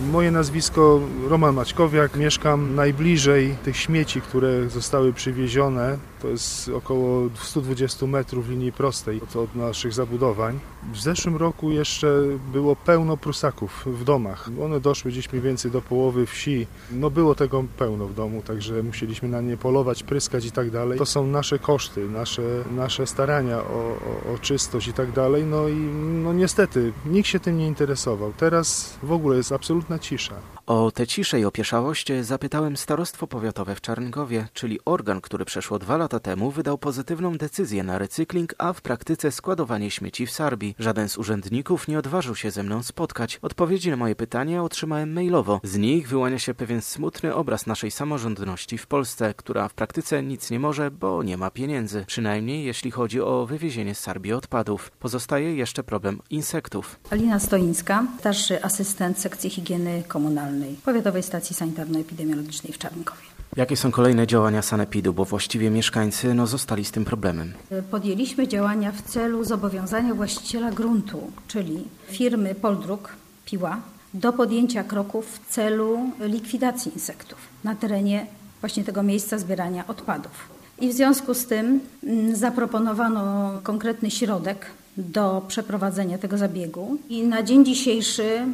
Moje nazwisko Roman Maćkowiak, mieszkam najbliżej tych śmieci, które zostały przywiezione. To jest około 120 metrów linii prostej od naszych zabudowań. W zeszłym roku jeszcze było pełno prusaków w domach. One doszły gdzieś mniej więcej do połowy wsi. No było tego pełno w domu, także musieliśmy na nie polować, pryskać i tak dalej. To są nasze koszty, nasze starania o czystość i tak dalej. No i niestety nikt się tym nie interesował. Teraz w ogóle jest absolutna cisza. O tę ciszę i opieszałość zapytałem Starostwo Powiatowe w Czarnkowie, czyli organ, który przeszło 2 lata temu wydał pozytywną decyzję na recykling, a w praktyce składowanie śmieci w Sarbii. Żaden z urzędników nie odważył się ze mną spotkać. Odpowiedzi na moje pytania otrzymałem mailowo. Z nich wyłania się pewien smutny obraz naszej samorządności w Polsce, która w praktyce nic nie może, bo nie ma pieniędzy. Przynajmniej jeśli chodzi o wywiezienie z Sarbii odpadów. Pozostaje jeszcze problem insektów. Alina Stoińska, starszy asystent sekcji higieny komunalnej Powiatowej Stacji Sanitarno-Epidemiologicznej w Czarnkowie. Jakie są kolejne działania sanepidu, bo właściwie mieszkańcy zostali z tym problemem? Podjęliśmy działania w celu zobowiązania właściciela gruntu, czyli firmy Poldruk, Piła, do podjęcia kroków w celu likwidacji insektów na terenie właśnie tego miejsca zbierania odpadów. I w związku z tym zaproponowano konkretny środek do przeprowadzenia tego zabiegu i na dzień dzisiejszy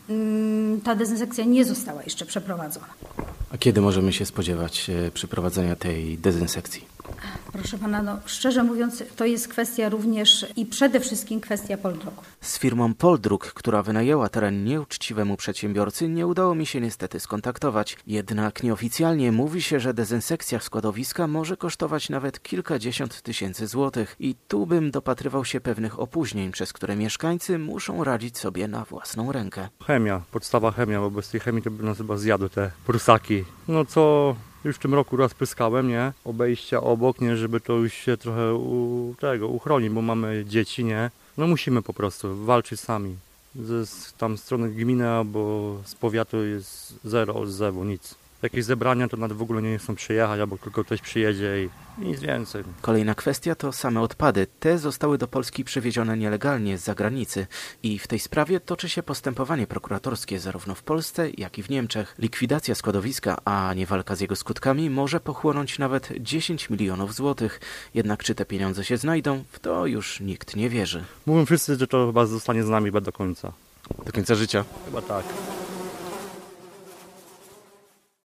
ta dezynsekcja nie została jeszcze przeprowadzona. A kiedy możemy się spodziewać przeprowadzenia tej dezynsekcji? Proszę pana, szczerze mówiąc, to jest kwestia również i przede wszystkim kwestia Poldruku. Z firmą Poldruk, która wynajęła teren nieuczciwemu przedsiębiorcy, nie udało mi się niestety skontaktować. Jednak nieoficjalnie mówi się, że dezynsekcja składowiska może kosztować nawet kilkadziesiąt tysięcy złotych. I tu bym dopatrywał się pewnych opóźnień, przez które mieszkańcy muszą radzić sobie na własną rękę. Chemia, podstawa chemia, bo bez tej chemii to by nas chyba zjadły te prusaki. No co... Już w tym roku raz pryskałem, nie? Obejścia obok, nie? Żeby to już się trochę uchronić, bo mamy dzieci, nie? No musimy po prostu walczyć sami. Z tam strony gminy albo z powiatu jest zero odzewu, nic. Jakieś zebrania to nawet w ogóle nie chcą przyjechać, albo tylko ktoś przyjedzie i nic więcej. Kolejna kwestia to same odpady. Te zostały do Polski przywiezione nielegalnie z zagranicy i w tej sprawie toczy się postępowanie prokuratorskie zarówno w Polsce, jak i w Niemczech. Likwidacja składowiska, a nie walka z jego skutkami może pochłonąć nawet 10 milionów złotych. Jednak czy te pieniądze się znajdą, w to już nikt nie wierzy. Mówią wszyscy, że to chyba zostanie z nami do końca. Do końca życia? Chyba tak.